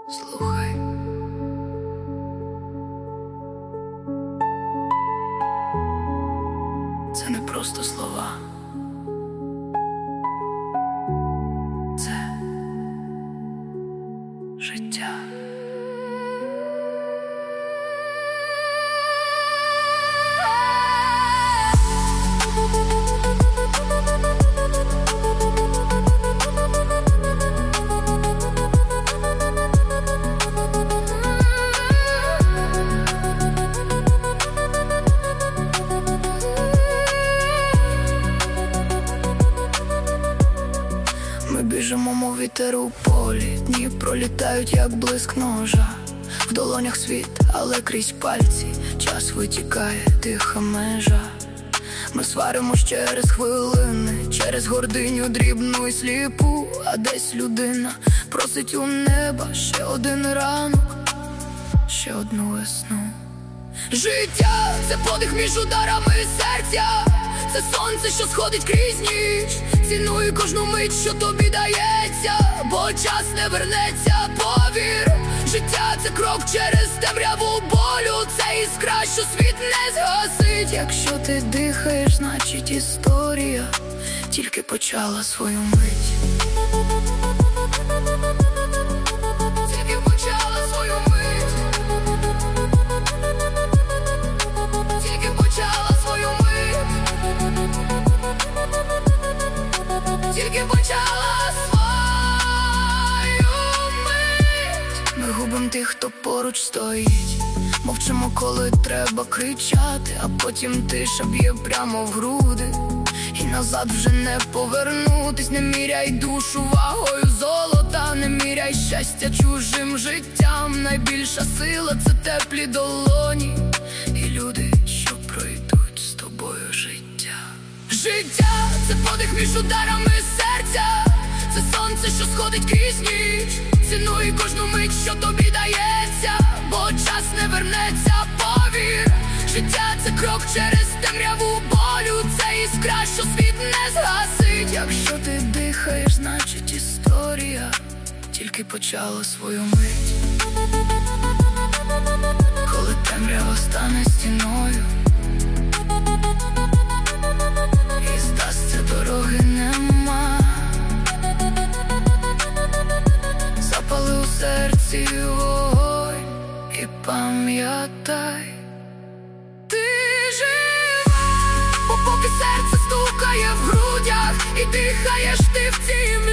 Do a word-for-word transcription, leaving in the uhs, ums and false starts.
Слухай. Це не просто слова. Це життя. Ми біжимо, мов вітер у полі, дні пролітають, як блиск ножа. В долонях світ, але крізь пальці час витікає, тиха межа. Ми сваримось через хвилини, через гординю дрібну і сліпу. А десь людина просить у неба ще один ранок, ще одну весну. Життя – це подих між ударами серця, це сонце, що сходить крізь ніч. Цінуй кожну мить, що тобі дається, бо час не вернеться, повір. Життя – це крок через темряву болю, це іскра, що світ не згасить. Якщо ти дихаєш, значить історія тільки почала свою мить. Тільки почала свою мить. Тільки почала свою мить. Тільки почала свою мить. Ми губим тих, хто поруч стоїть, мовчимо, коли треба кричати, а потім тиша б'є прямо в груди. І назад вже не повернутись. Не міряй душу вагою золота, не міряй щастя чужим життям. Найбільша сила – це теплі долоні і люди, що пройдуть з тобою життя. Життя – це подих між ударами серця, це сонце, що сходить крізь ніч. Цінуй кожну мить, що тобі дається, бо час не вернеться, повір. Життя – це крок через темряву болю, це іскра, що світ не згасить. Якщо ти дихаєш, значить історія тільки почала свою мить. Коли темрява стане стіною і здасться, дороги нема, запали у серці вогонь і пам'ятай, ти жива, бо поки серце стукає в грудях і дихаєш ти в цій